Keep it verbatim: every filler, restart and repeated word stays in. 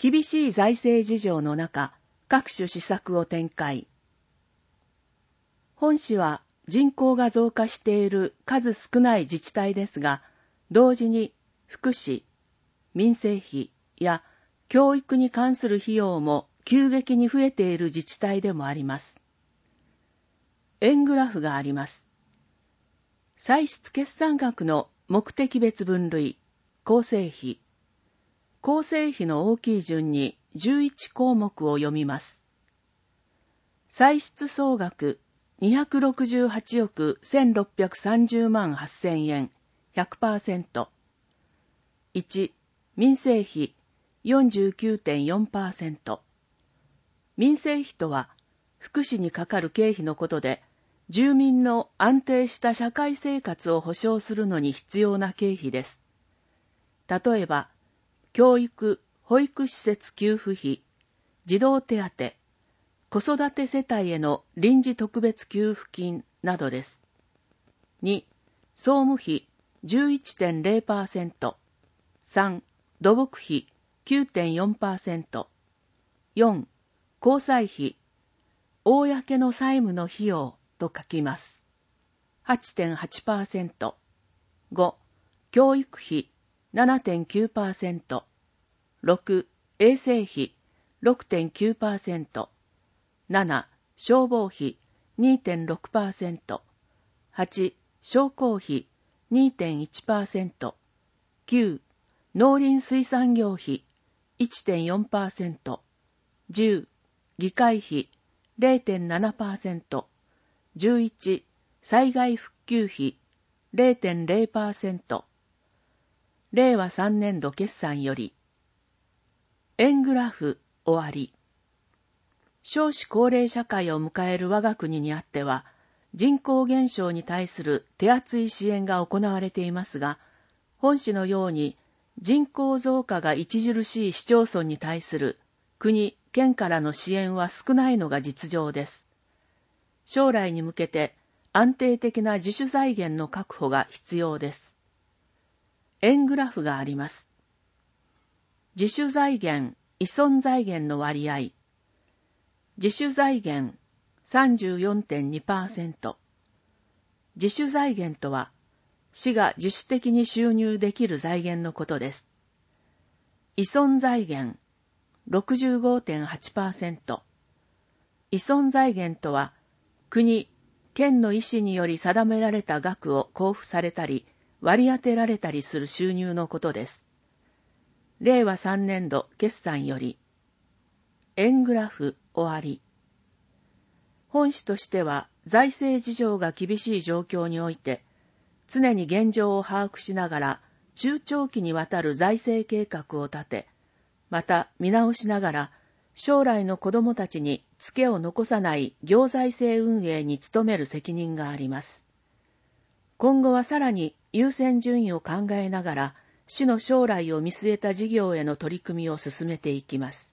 厳しい財政事情の中、各種施策を展開。本市は人口が増加している数少ない自治体ですが、同時に福祉、民生費や教育に関する費用も急激に増えている自治体でもあります。円グラフがあります。歳出決算額の目的別分類、構成費。構成費の大きい順にじゅういち項目を読みます。歳出総額にひゃくろくじゅうはちおくせんろっぴゃくさんじゅうまんはっせんえん、ひゃくパーセント。いち、民生費 よんじゅうきゅうてんよんパーセント。民生費とは、福祉にかかる経費のことで、住民の安定した社会生活を保障するのに必要な経費です。例えば、教育・保育施設給付費、児童手当、子育て世帯への臨時特別給付金などです。に、総務費 じゅういってんれいパーセント。さん、土木費 きゅうてんよんパーセント。よん、交際費、公の債務の費用と書きます。はちてんはちパーセント。ご、教育費 ななてんきゅうパーセント。ろく、衛生費 ろくてんきゅうパーセント。なな、消防費 にてんろくパーセント。はち、商工費 にてんいちパーセント。きゅう、農林水産業費 いってんよんパーセント。じゅう、議会費 れいてんななパーセント。じゅういち、災害復旧費 れいてんれいパーセント。れいわさんねんど決算より、円グラフ終わり。少子高齢社会を迎える我が国にあっては、人口減少に対する手厚い支援が行われていますが、本市のように人口増加が著しい市町村に対する国・県からの支援は少ないのが実情です。将来に向けて安定的な自主財源の確保が必要です。円グラフがあります。自主財源、依存財源の割合。自主財源 さんじゅうよんてんにパーセント。自主財源とは、市が自主的に収入できる財源のことです。依存財源 ろくじゅうごてんはちパーセント。依存財源とは、国、県の意思により定められた額を交付されたり、割り当てられたりする収入のことです。れいわさんねんど決算より、円グラフ終わり。本市としては財政事情が厳しい状況において、常に現状を把握しながら中長期にわたる財政計画を立て、また見直しながら将来の子どもたちにツケを残さない行財政運営に努める責任があります。今後はさらに優先順位を考えながら、市の将来を見据えた事業への取り組みを進めていきます。